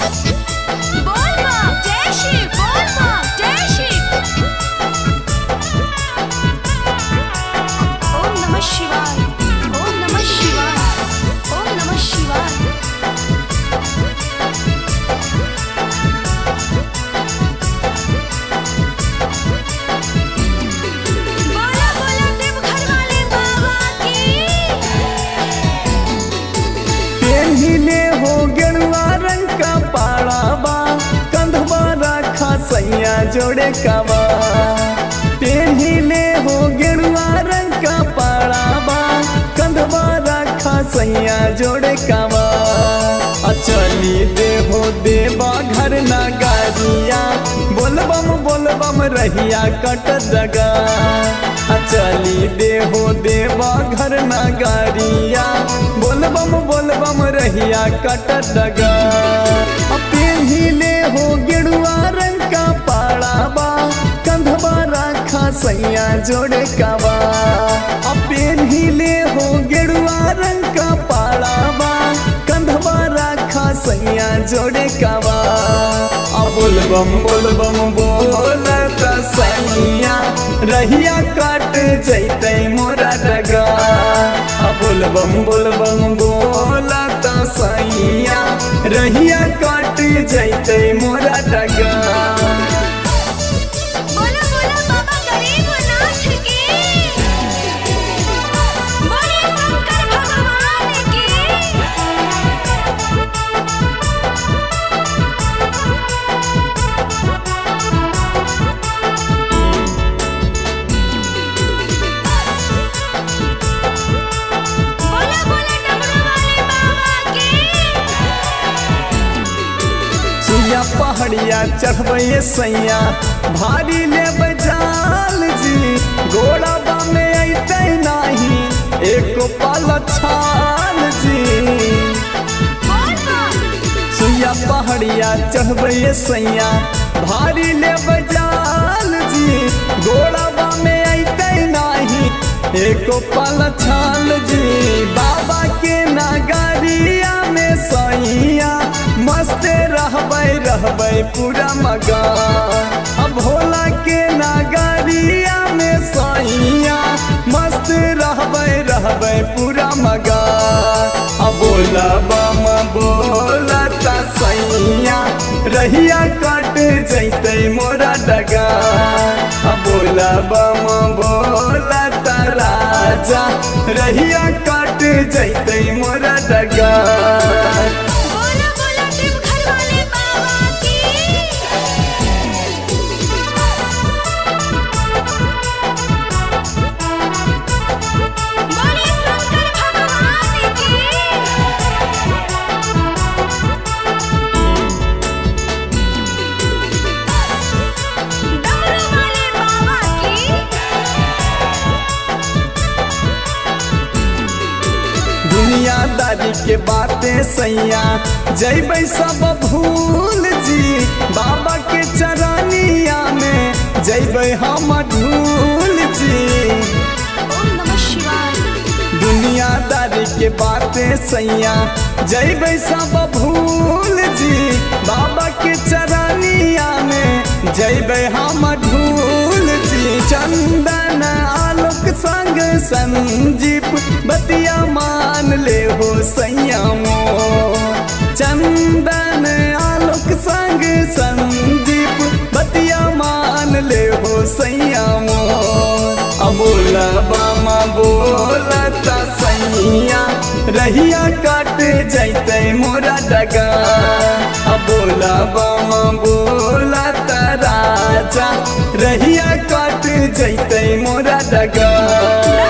बोल माँ जय श्री बोल माँ जय श्री। ओम नमः शिवाय ओम नमः शिवाय ओम नमः शिवाय। बोला बोला देवघर वाले बाबा की। पेन्हिले हो गेरुआ रंग का पाड़ा बा, कंधवा रखा सैया जोड़े कावा। पेन्हिले हो गेरुआ रंग का पाड़ा बा, कंधवा रखा सैया जोड़े कावा। अचली देहो देवा घर नगारिया, बोलबम रहिया कट जगा। अचली देहो देवा घर नगारिया, बोलबम रहिया कट जगा। पेन्हिले हो गेरुआ रंग का पाड़ा बा, कंधवा रखा सैया जोड़े कावा। पेन्हिले हो गेरुआ रंग का पाड़ा बा, कंधवा रखा सैया जोड़े कावा। बोलबम बोलता सैया, रहिया काट जैते मोरा डगा। बोलबम बोलता सैया, रहिया काट जैते मोरा डगा। बोला बोला बाबा गरीबनाथ की। बोले शंकर भगवान की। बोला बोला डमरू वाले बाबा की। सुइया पहाड़िया चढ़बे सैया, भारी ले बजाल जी। गोड़ाबा में अते नहीं एको पाल छाल जी। बोल माँ सुइया पहाड़िया चढ़बे सैया, भारी ले बजाल जी। गोड़ाबा में अते नहीं एको पाल छाल जी। बाबा के नगरिया में सैया, मस्त रहबै पूरा मगा। भोला के नगरिया में सैया, मस्त रहबै पूरा मगा। बोला बम बोलता सैया, रहिया कट जैते मोरा डगा। बोला बम बोलता राजा, रहिया कट जैते मोरा डगा। बोला बोला देवघर वाले बाबा की। बोले शंकर भगवान की। डमरू वाले बाबा की। दुनियादारी के बातें सैया, जैबै सब भूल जी। बाबा के चरनिया में जैबै हम ढूल जी। ओम नमः शिवाय। दुनियादारी के बातें सैया, जैबै सब भूल जी। बाबा के चरनिया में जैबै हम ढूल जी। चंदन आलोक संग संजीप, बतिया मान ले हो सैया मोर। चंदन आलोक संग संजीप, बतिया मान ले हो सैया मोर। बोला बामा बोलता सैया, रहिया काट जैते मोरा डगा। बोला बामा बोलता राजा, रहिया काट जैते मोरा डगा।